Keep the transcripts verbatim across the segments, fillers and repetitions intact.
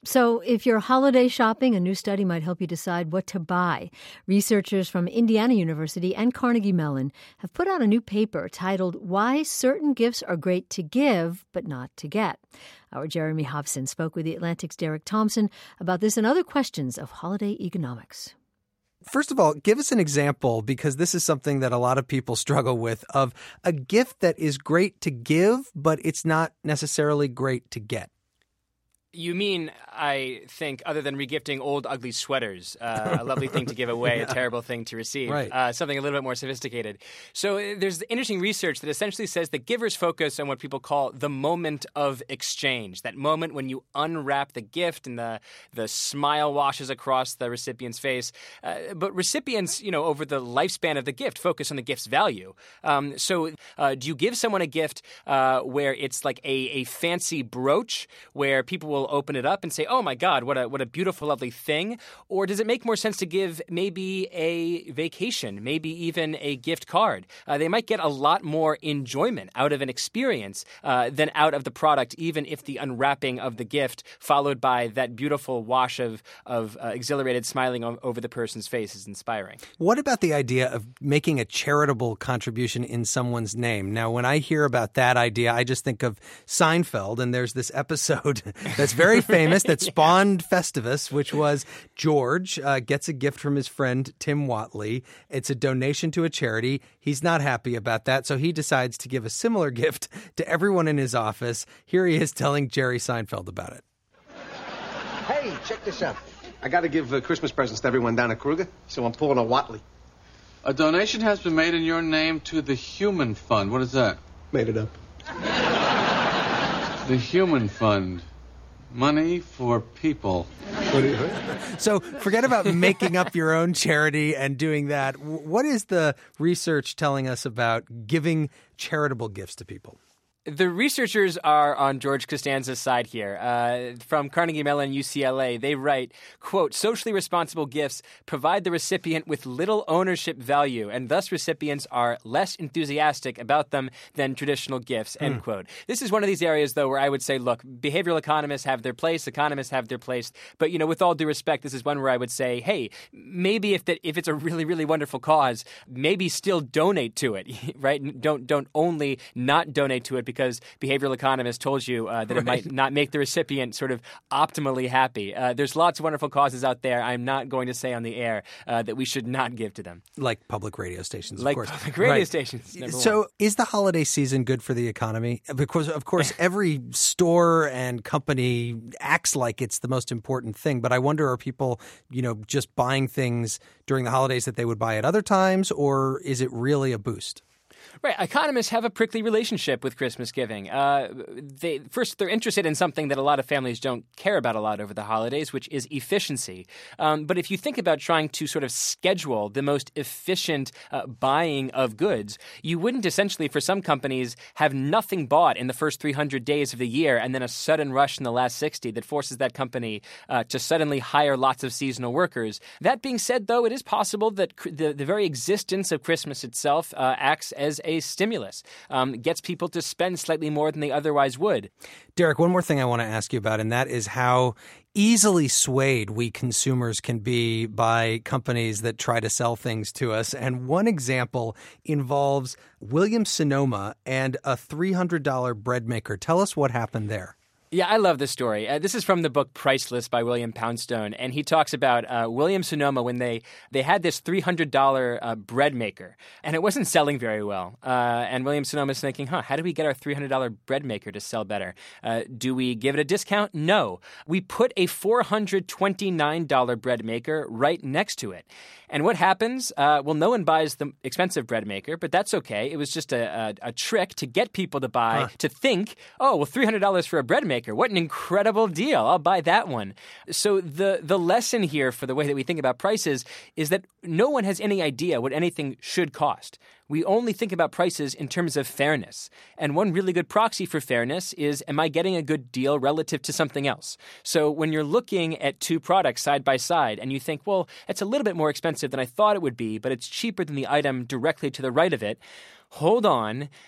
So if you're holiday shopping, a new study might help you decide what to buy. Researchers from Indiana University and Carnegie Mellon have put out a new paper titled Why Certain Gifts Are Great to Give, But Not to Get. Our Jeremy Hobson spoke with The Atlantic's Derek Thompson about this and other questions of holiday economics. First of all, give us an example, because this is something that a lot of people struggle with, of a gift that is great to give, but it's not necessarily great to get. You mean, I think, other than regifting old, ugly sweaters, uh, a lovely thing to give away, yeah. a terrible thing to receive, right. uh, something a little bit more sophisticated. So uh, there's interesting research that essentially says that givers focus on what people call the moment of exchange, that moment when you unwrap the gift and the, the smile washes across the recipient's face. Uh, but recipients, you know, over the lifespan of the gift, focus on the gift's value. Um, so uh, do you give someone a gift uh, where it's like a, a fancy brooch where people will open it up and say, oh my God, what a what a beautiful, lovely thing? Or does it make more sense to give maybe a vacation, maybe even a gift card? Uh, they might get a lot more enjoyment out of an experience uh, than out of the product, even if the unwrapping of the gift followed by that beautiful wash of, of uh, exhilarated smiling o- over the person's face is inspiring. What about the idea of making a charitable contribution in someone's name? Now, when I hear about that idea, I just think of Seinfeld, and there's this episode that's very famous that spawned yeah. Festivus, which was George uh, gets a gift from his friend Tim Watley. It's a donation to a charity. He's not happy about that, so he decides to give a similar gift to everyone in his office. Here he is telling Jerry Seinfeld about it. Hey, check this out. I got to give uh, Christmas presents to everyone down at Kruger, so I'm pulling a Watley. A donation has been made in your name to the Human Fund. What is that? Made it up. The Human Fund. Money for people. So forget about making up your own charity and doing that. What is the research telling us about giving charitable gifts to people? The researchers are on George Costanza's side here. Uh, from Carnegie Mellon, U C L A, they write, quote, socially responsible gifts provide the recipient with little ownership value, and thus recipients are less enthusiastic about them than traditional gifts, end mm. quote. This is one of these areas, though, where I would say, look, behavioral economists have their place, economists have their place, but, you know, with all due respect, this is one where I would say, hey, maybe if that if it's a really, really wonderful cause, maybe still donate to it, right? Don't, don't only not donate to it because behavioral economists told you uh, that right. it might not make the recipient sort of optimally happy. Uh, there's lots of wonderful causes out there. I'm not going to say on the air uh, that we should not give to them. Like public radio stations, of like course. Like public radio right. stations. So one. Is the holiday season good for the economy? Because, of course, every store and company acts like it's the most important thing. But I wonder, are people, you know, just buying things during the holidays that they would buy at other times, or is it really a boost? Right. Economists have a prickly relationship with Christmas giving. Uh, they first, they're interested in something that a lot of families don't care about a lot over the holidays, which is efficiency. Um, but if you think about trying to sort of schedule the most efficient uh, buying of goods, you wouldn't essentially, for some companies, have nothing bought in the first three hundred days of the year and then a sudden rush in the last sixty that forces that company uh, to suddenly hire lots of seasonal workers. That being said, though, it is possible that cr- the, the very existence of Christmas itself uh, acts as a stimulus, um, gets people to spend slightly more than they otherwise would. Derek, one more thing I want to ask you about, and that is how easily swayed we consumers can be by companies that try to sell things to us. And one example involves Williams-Sonoma and a three hundred dollars bread maker. Tell us what happened there. Yeah, I love this story. Uh, this is from the book Priceless by William Poundstone, and he talks about uh, Williams-Sonoma when they, they had this three hundred dollars uh, bread maker, and it wasn't selling very well. Uh, and Williams-Sonoma is thinking, huh, how do we get our three hundred dollars bread maker to sell better? Uh, do we give it a discount? No. We put a four hundred twenty-nine dollars bread maker right next to it. And what happens? Uh, well, no one buys the expensive bread maker, but that's okay. It was just a, a, a trick to get people to buy, huh. to think, oh, well, three hundred dollars for a bread maker. What an incredible deal. I'll buy that one. So the, the lesson here for the way that we think about prices is that no one has any idea what anything should cost. We only think about prices in terms of fairness. And one really good proxy for fairness is, am I getting a good deal relative to something else? So when you're looking at two products side by side and you think, well, it's a little bit more expensive than I thought it would be, but it's cheaper than the item directly to the right of it, hold on.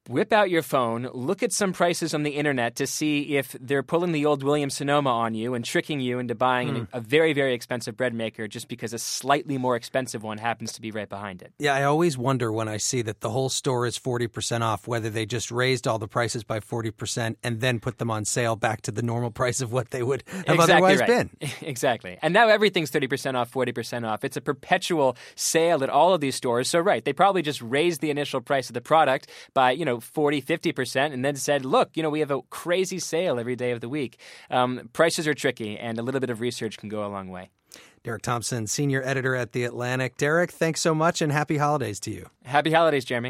whip out your phone, look at some prices on the internet to see if they're pulling the old Williams-Sonoma on you and tricking you into buying mm. a very, very expensive bread maker just because a slightly more expensive one happens to be right behind it. Yeah, I always wonder when I see that the whole store is forty percent off, whether they just raised all the prices by forty percent and then put them on sale back to the normal price of what they would have exactly otherwise right. been. Exactly. And now everything's thirty percent off, forty percent off. It's a perpetual sale at all of these stores. So, right, they probably just raised the initial price of the product by, you know, forty, fifty percent and then said, look, you know, we have a crazy sale every day of the week. Um, prices are tricky, and a little bit of research can go a long way. Derek Thompson, senior editor at The Atlantic. Derek, thanks so much, and happy holidays to you. Happy holidays, Jeremy.